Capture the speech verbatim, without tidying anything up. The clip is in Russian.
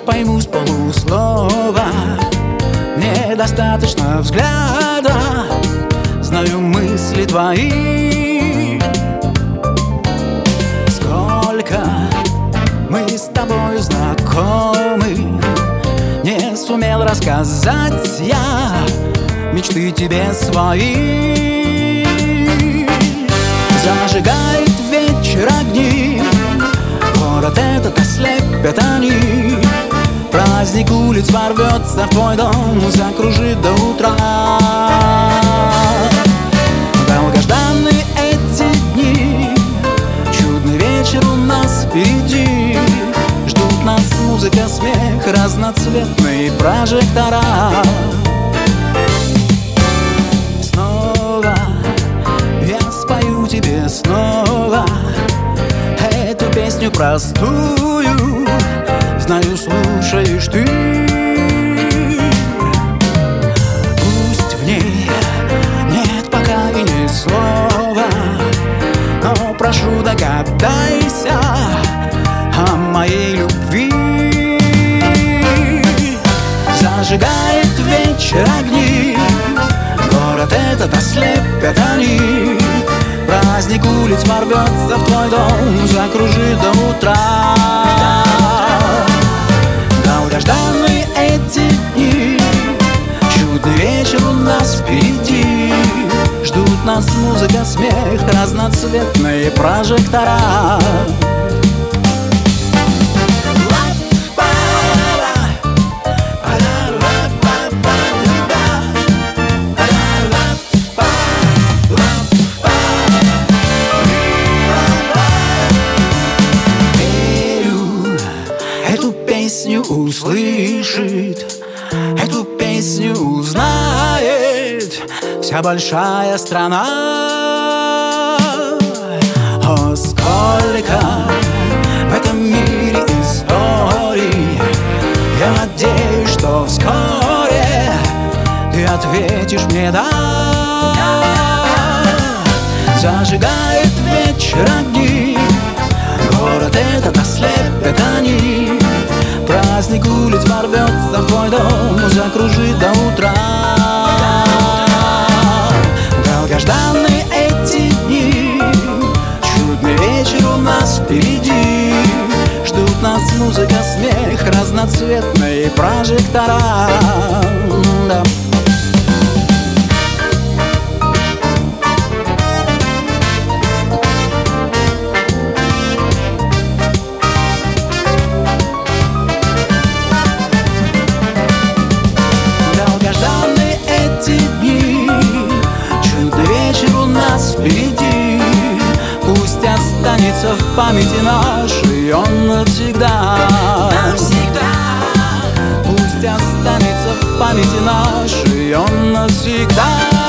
пойму с полуслова. Мне достаточно взгляда, знаю мысли твои. Сколько мы с тобой знакомы, не сумел рассказать я мечты тебе свои. Зажигает вечер огни, город этот ослепят они. Праздник улиц ворвется в твой дом, закружит до утра. Долгожданные эти дни, чудный вечер у нас впереди. Ждут нас музыка, смех, разноцветные прожектора. Снова я спою тебе снова эту песню простую, знаю, слушаешь ты. Пусть в ней нет пока и ни слова, но прошу, догадайся о моей любви. Зажигает вечер огни, город этот ослепят они. Праздник улиц ворвется в твой дом, закружит до утра. Долгожданные эти дни, чудный вечер у нас впереди. Ждут нас музыка, смех, разноцветные прожектора. Эту песню услышит, эту песню узнает вся большая страна. О, сколько в этом мире историй! Я надеюсь, что вскоре ты ответишь мне «да». Зажигает вечер огни, город этот ослепят они. Праздник улиц ворвется в твой дом, закружит до утра. Долгожданные эти дни, чудный вечер у нас впереди. Ждут нас музыка, смех, разноцветные прожектора. Да. Впереди, пусть останется в памяти нашей он навсегда. Навсегда. Пусть останется в памяти нашей он навсегда.